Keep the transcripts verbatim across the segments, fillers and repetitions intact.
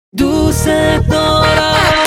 دوست دارم.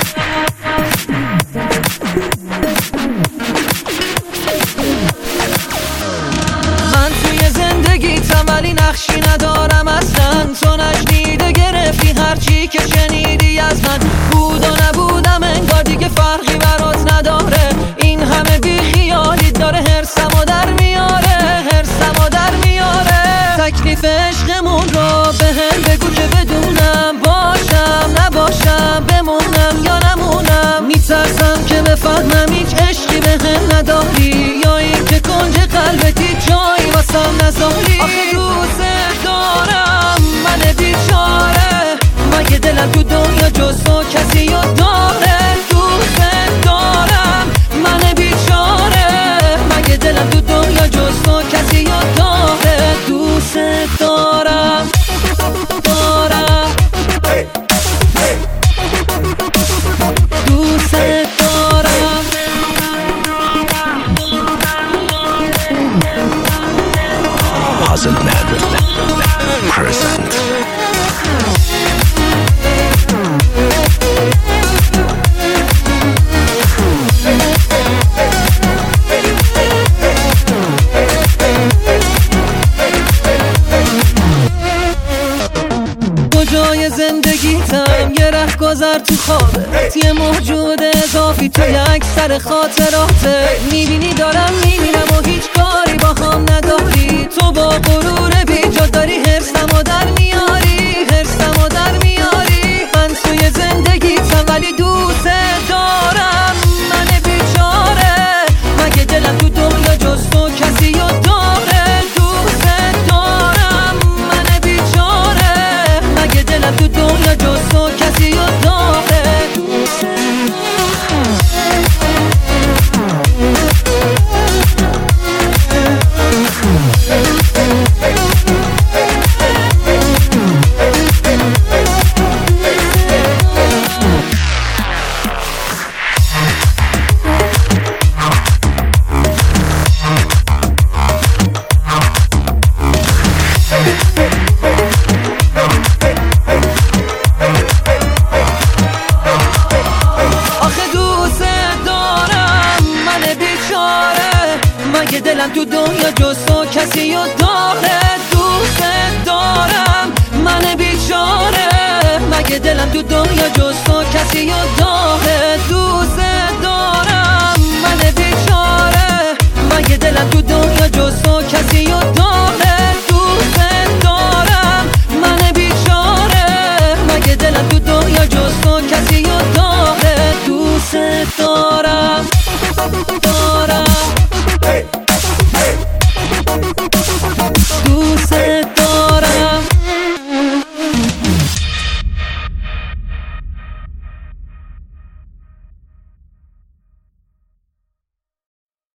من توی زندگیتم ولی نقشی ندارم اصلا. تو نشنیده گرفتی هرچی که شنیدی از من. بود و نبودم انگار دیگه فرقی برات نداره. این همه بیخیالی داره هرسمو در میاره، هرسمو در میاره. تکلیف عشقمون رو به هم بگو که بدونم، باشم نباشم، بمونم یا نمونم. میترسم که بفهمم هیچ عشقی به هم نداری، یا این که کنج قلبتی جایی واسم نذاری. آخه دوست دارم من بیچاره، مگه دلم تو دنیا جز تو کسی رو داره؟ دوست دارم من بیچاره، مگه دلم تو دنیا جز تو کسی رو داره؟ دوست دارم دارم دوست دارم. Puzzle Man present. کجای زندگیتم یه ره گذر تو خوابه، یه موجود اضافی توی اکثر خاطراته. میبینی دارم میبینم و هیچ کاری با هم نداری. تو با غرور بیجا داری حرصمو در میاری، حرصمو در میاری. من توی زندگیتم ولی دوست دارم من بیچاره، مگه دلم تو دنیا جز تو کسی رو داره؟ دوست دارم من بیچاره، مگه دلم تو دنیا جز تو کسی رو داره؟ دوست مگه دلم تو دنیا جز تو کسی رو داره؟ دوست دارم من بیچاره، مگه دلم تو دنیا جز تو کسی رو داره؟ دوست دارم من بیچاره، مگه دلم تو دنیا جز تو کسی